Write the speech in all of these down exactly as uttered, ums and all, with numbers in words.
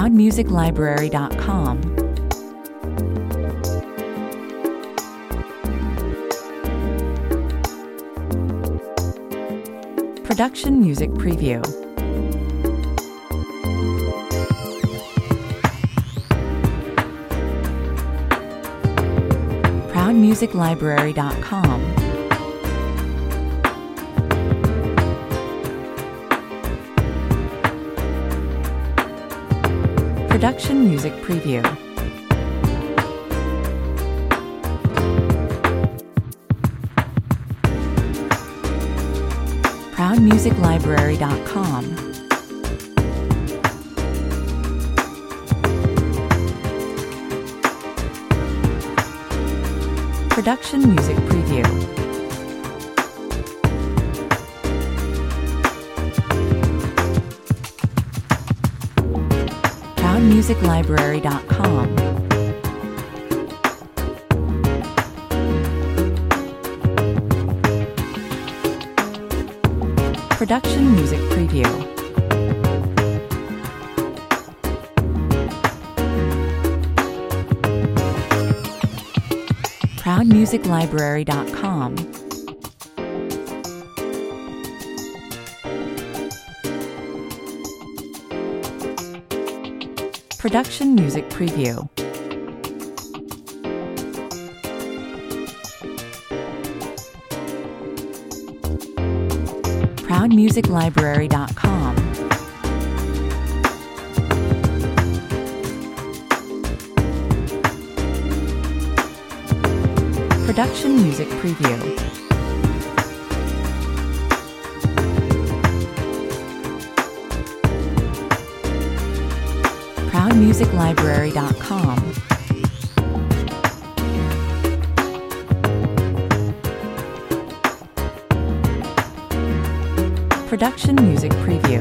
proud music library dot com. Production Music Preview. proud music library dot com. Production Music Preview. proud music library dot com. Production Music Preview. proud music library dot com. Production Music Preview. proud music library dot com. Production Music Preview. proud music library dot com. Production Music Preview. proud music library dot com. Production Music Preview.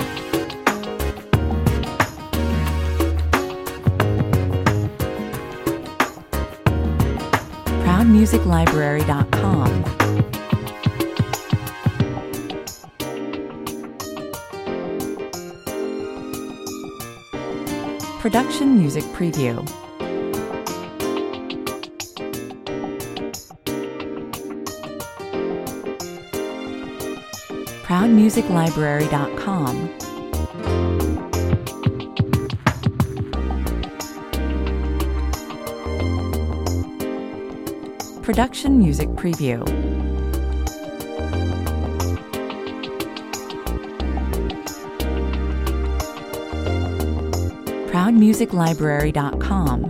proud music library dot com. Production Music Preview. proud music library dot com. Production Music Preview. proud music library dot com.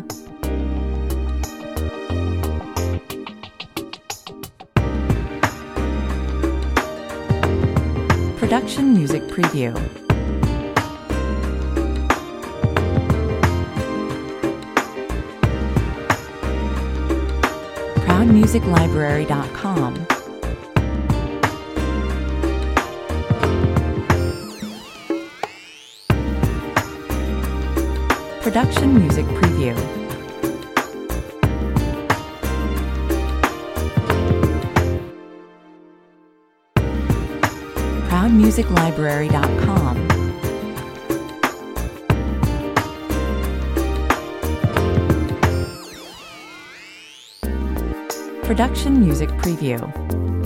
Production Music Preview. proud music library dot com. Production Music Preview. proud music library dot com. Production Music Preview.